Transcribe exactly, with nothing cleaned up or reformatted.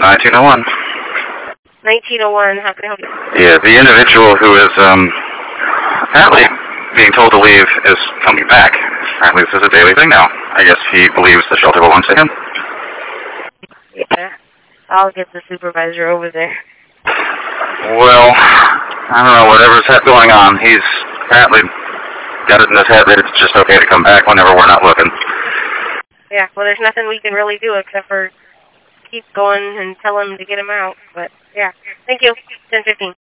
nineteen oh one. nineteen oh one, how can I help you? Yeah, the individual who is um, apparently being told to leave is coming back. Apparently this is a daily thing now. I guess he believes the shelter belongs to him. Yeah, I'll get the supervisor over there. Well, I don't know, whatever's going on, he's apparently got it in his head that it's just okay to come back whenever we're not looking. Yeah, well, there's nothing we can really do except for keep going and tell him to get him out. But, yeah, thank you. ten fifteen.